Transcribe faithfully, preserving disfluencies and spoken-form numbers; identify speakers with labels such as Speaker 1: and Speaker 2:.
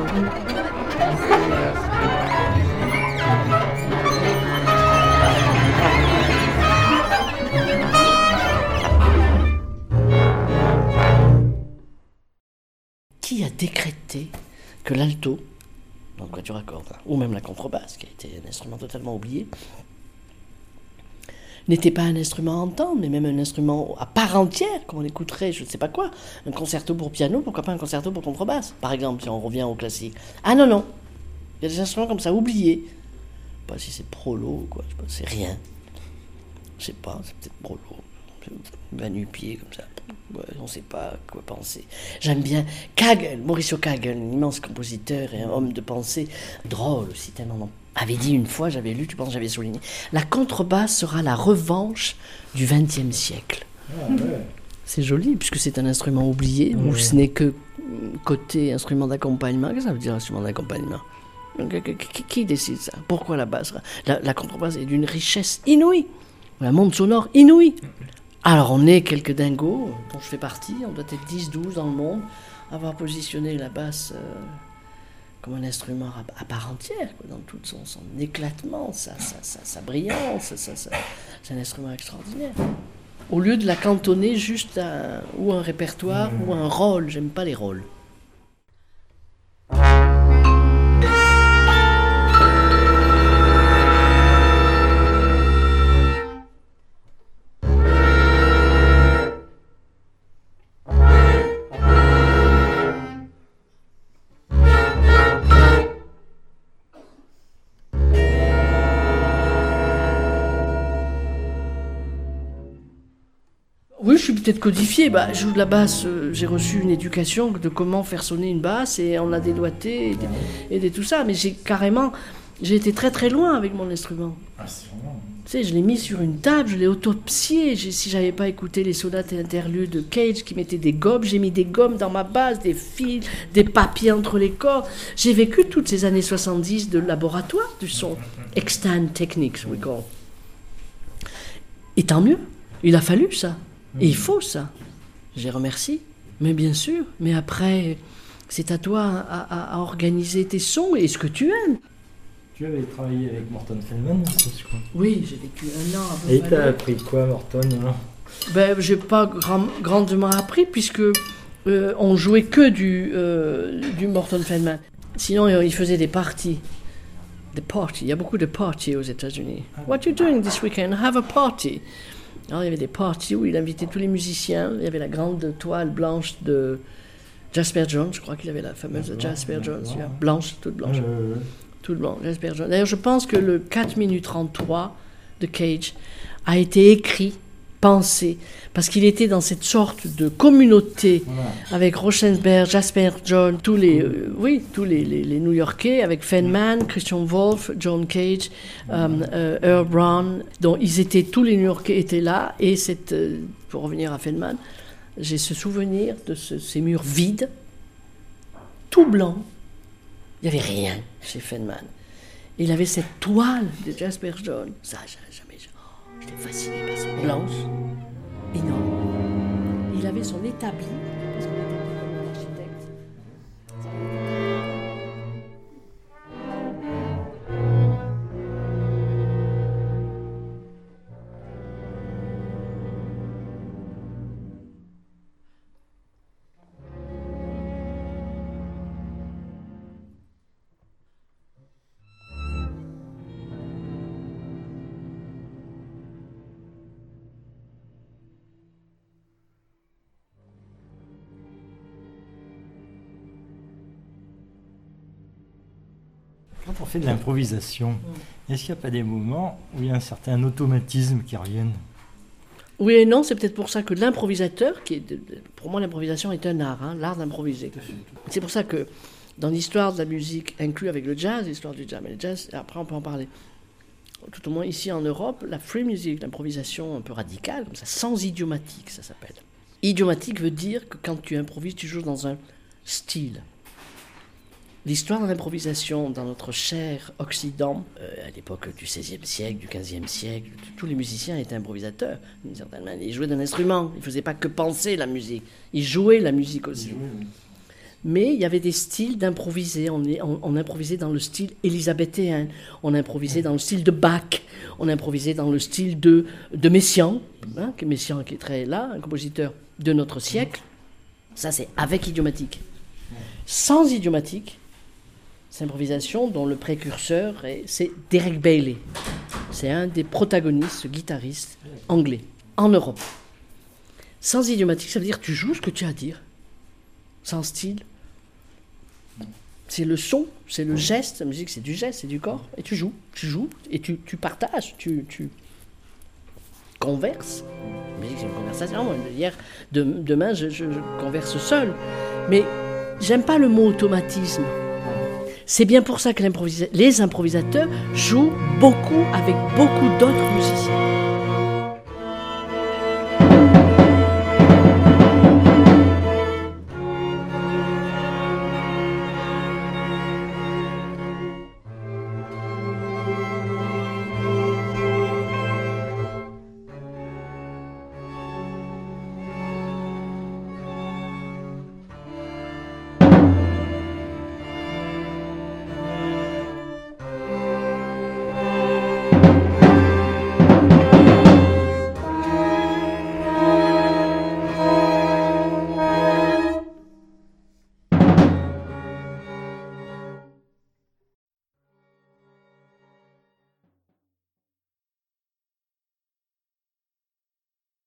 Speaker 1: Qui a décrété que l'alto, donc quatuor à cordes, ou même la contrebasse, qui a été un instrument totalement oublié, n'était pas un instrument à entendre, mais même un instrument à part entière, comme on écouterait, je ne sais pas quoi, un concerto pour piano, pourquoi pas un concerto pour contrebasse, par exemple, si on revient au classique. Ah non, non, il y a des instruments comme ça oubliés. Je ne sais pas si c'est prolo ou quoi, je sais pas, c'est rien. Je ne sais pas, c'est peut-être prolo. Un nu-pied comme ça, ouais, on ne sait pas quoi penser. J'aime bien Kagel, Mauricio Kagel, un immense compositeur et un homme de pensée, drôle aussi, tellement non. Avait dit une fois, j'avais lu, tu penses, j'avais souligné, la contrebasse sera la revanche du vingtième siècle. Ah, ouais. C'est joli, puisque c'est un instrument oublié, ouais. Où ce n'est que côté instrument d'accompagnement. Qu'est-ce que ça veut dire, instrument d'accompagnement ? Qui, qui décide ça ? Pourquoi la basse ? La, la contrebasse est d'une richesse inouïe, un monde sonore inouï. Alors on est quelques dingos, dont je fais partie, on doit être dix douze dans le monde, avoir positionné la basse euh, comme un instrument à, à part entière, quoi, dans tout son, son éclatement, sa, sa, sa, sa brillance, sa, sa, c'est un instrument extraordinaire. Au lieu de la cantonner juste à ou un répertoire mmh. ou un rôle, j'aime pas les rôles. Oui, je suis peut-être codifié. Bah, je joue de la basse. Euh, j'ai reçu une éducation de comment faire sonner une basse et on a des doigtés et, des, et des, tout ça. Mais j'ai carrément, j'ai été très très loin avec mon instrument. Ah, c'est vraiment... Tu sais, je l'ai mis sur une table, je l'ai autopsié. J'ai, si j'avais pas écouté les sonates et interludes de Cage qui mettaient des gommes, j'ai mis des gommes dans ma basse, des fils, des papiers entre les cordes. J'ai vécu toutes ces années soixante-dix de laboratoire du son, extant techniques, we call. Et tant mieux. Il a fallu ça. Et il faut ça. J'ai remercié, mais bien sûr. Mais après, c'est à toi à, à, à organiser tes sons et ce que tu aimes.
Speaker 2: Tu avais travaillé avec Morton Feldman, je crois.
Speaker 1: Oui, j'ai vécu un an. À peu
Speaker 2: et t'as appris quoi, Morton hein
Speaker 1: Ben, j'ai pas grand, grandement appris puisque euh, on jouait que du, euh, du Morton Feldman. Sinon, il faisait des parties. Des parties. Il y a beaucoup de parties aux États-Unis. Ah, What you doing this weekend? Have a party. Alors, il y avait des parties où il invitait tous les musiciens. Il y avait la grande toile blanche de Jasper Jones. Je crois qu'il avait la fameuse ah, Jasper Jones. Blanc. Blanche, toute blanche. Ah, ouais, ouais. Toute blanche, Jasper Jones. D'ailleurs, je pense que le quatre minutes trente-trois de Cage a été écrit, pensé, parce qu'il était dans cette sorte de communauté voilà. Avec Rauschenberg, Jasper Jones, tous les, euh, oui, tous les, les, les New-Yorkais, avec Feldman, Christian Wolff, John Cage, euh, euh, Earl Brown, dont ils étaient, tous les New-Yorkais étaient là, et cette, euh, pour revenir à Feldman, j'ai ce souvenir de ce, ces murs vides, tout blancs, il n'y avait rien chez Feldman. Il avait cette toile de Jasper Jones, ça, jamais, oh, j'étais fasciné par cette blanche, énorme. Il avait son établi, parce qu'on était comme un architecte.
Speaker 2: Quand on fait de l'improvisation, est-ce qu'il n'y a pas des moments où il y a un certain automatisme qui revienne ?
Speaker 1: Oui et non, c'est peut-être pour ça que l'improvisateur, qui est de, pour moi l'improvisation est un art, hein, l'art d'improviser. C'est pour ça que dans l'histoire de la musique, inclus avec le jazz, l'histoire du jazz, mais le jazz, après on peut en parler, tout au moins ici en Europe, la free music, l'improvisation un peu radicale, comme ça, sans idiomatique, ça s'appelle. Idiomatique veut dire que quand tu improvises, tu joues dans un style. L'histoire de l'improvisation dans notre cher Occident, euh, à l'époque du seizième siècle, du quinzième siècle, tous les musiciens étaient improvisateurs, d'une certaine manière. Ils jouaient d'un instrument, ils ne faisaient pas que penser la musique, ils jouaient la musique aussi. Mais il y avait des styles d'improviser. On, est- on, on improvisait dans le style élisabéthéen, on improvisait dans le style de Bach, on improvisait dans le style de, de Messiaen, hein, que Messiaen qui est très là, un compositeur de notre siècle. Ça, c'est avec idiomatique. Sans idiomatique, c'est improvisation dont le précurseur, est, c'est Derek Bailey. C'est un des protagonistes guitaristes anglais, en Europe. Sans idiomatique, ça veut dire que tu joues ce que tu as à dire. Sans style. C'est le son, c'est le geste. La musique, c'est du geste, c'est du corps. Et tu joues, tu joues, et tu, tu partages, tu, tu converses. La musique, c'est une conversation. Moi, hier, de- demain, je, je- je converse seul. Mais j'aime pas le mot automatisme. C'est bien pour ça que l'improvisa- les improvisateurs jouent beaucoup avec beaucoup d'autres musiciens.